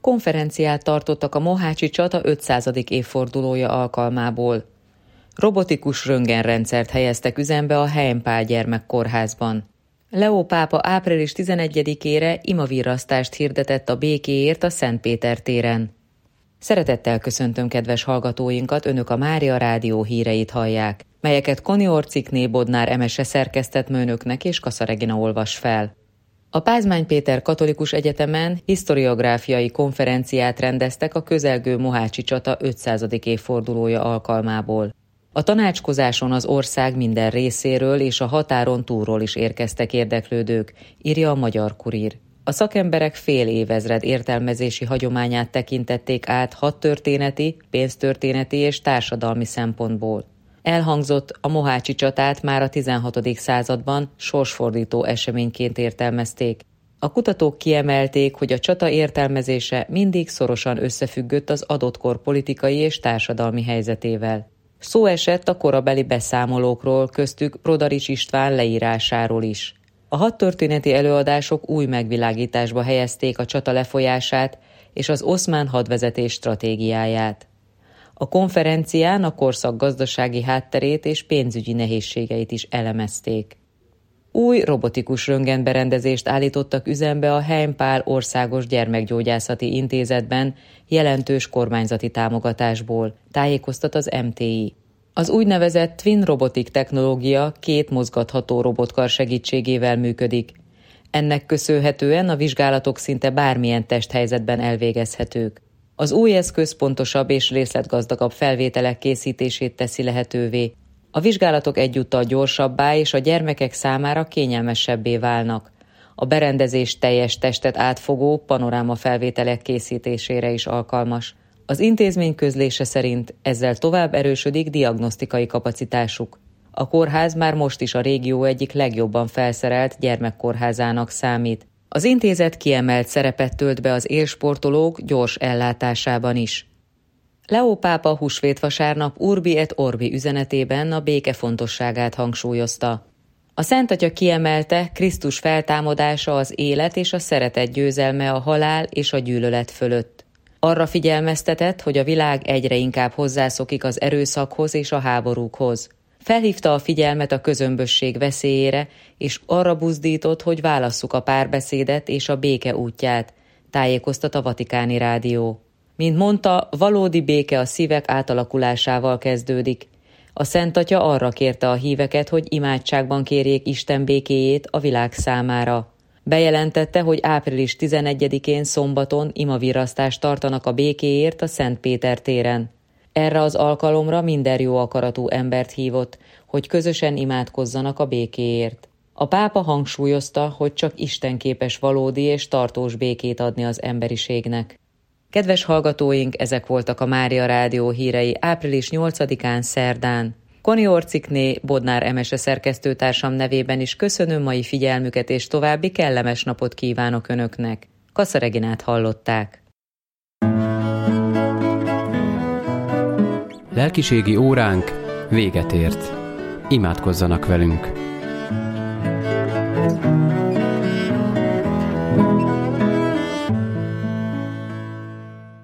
konferenciát tartottak a mohácsi csata 500. évfordulója alkalmából. Robotikus röntgenrendszert helyeztek üzembe a Heimpál gyermekkórházban. Leó pápa április 11-ére imavirrasztást hirdetett a békéért a Szentpéter téren. Szeretettel köszöntöm kedves hallgatóinkat, önök a Mária Rádió híreit hallják, melyeket Koni Orcikné Bodnár Emese szerkesztett önöknek és Kassa Regina olvas fel. A Pázmány Péter Katolikus Egyetemen historiográfiai konferenciát rendeztek a közelgő mohácsi csata 500. évfordulója alkalmából. A tanácskozáson az ország minden részéről és a határon túlról is érkeztek érdeklődők, írja a Magyar Kurír. A szakemberek fél évezred értelmezési hagyományát tekintették át hadtörténeti, pénztörténeti és társadalmi szempontból. Elhangzott, a mohácsi csatát már a 16. században sorsfordító eseményként értelmezték. A kutatók kiemelték, hogy a csata értelmezése mindig szorosan összefüggött az adott kor politikai és társadalmi helyzetével. Szó esett a korabeli beszámolókról, köztük Rodarics István leírásáról is. A hadtörténeti előadások új megvilágításba helyezték a csata lefolyását és az oszmán hadvezetés stratégiáját. A konferencián a korszak gazdasági hátterét és pénzügyi nehézségeit is elemezték. Új robotikus röntgenberendezést állítottak üzembe a Heimpál Országos Gyermekgyógyászati Intézetben jelentős kormányzati támogatásból, tájékoztat az MTI. Az úgynevezett Twin Robotic technológia 2 mozgatható robotkar segítségével működik. Ennek köszönhetően a vizsgálatok szinte bármilyen testhelyzetben elvégezhetők. Az új eszköz pontosabb és részletgazdagabb felvételek készítését teszi lehetővé. A vizsgálatok egyúttal gyorsabbá és a gyermekek számára kényelmesebbé válnak. A berendezés teljes testet átfogó panoráma felvételek készítésére is alkalmas. Az intézmény közlése szerint ezzel tovább erősödik diagnosztikai kapacitásuk. A kórház már most is a régió egyik legjobban felszerelt gyermekkórházának számít. Az intézet kiemelt szerepet tölt be az élsportolók gyors ellátásában is. Leó pápa húsvétvasárnap Urbi et Orbi üzenetében a béke fontosságát hangsúlyozta. A Szent Atya kiemelte, Krisztus feltámadása az élet és a szeretet győzelme a halál és a gyűlölet fölött. Arra figyelmeztetett, hogy a világ egyre inkább hozzászokik az erőszakhoz és a háborúkhoz. Felhívta a figyelmet a közömbösség veszélyére, és arra buzdított, hogy válasszuk a párbeszédet és a béke útját, tájékoztat a Vatikáni Rádió. Mint mondta, valódi béke a szívek átalakulásával kezdődik. A Szent Atya arra kérte a híveket, hogy imádságban kérjék Isten békéjét a világ számára. Bejelentette, hogy április 11-én szombaton imavirrasztást tartanak a békéért a Szentpéter téren. Erre az alkalomra minden jó akaratú embert hívott, hogy közösen imádkozzanak a békéért. A pápa hangsúlyozta, hogy csak Isten képes valódi és tartós békét adni az emberiségnek. Kedves hallgatóink, ezek voltak a Mária Rádió hírei április 8-án szerdán. Koni Orcikné Bodnár Emese szerkesztőtársam nevében is köszönöm mai figyelmüket, és további kellemes napot kívánok önöknek. Kassa Reginát hallották. Lelkiségi óránk véget ért. Imádkozzanak velünk!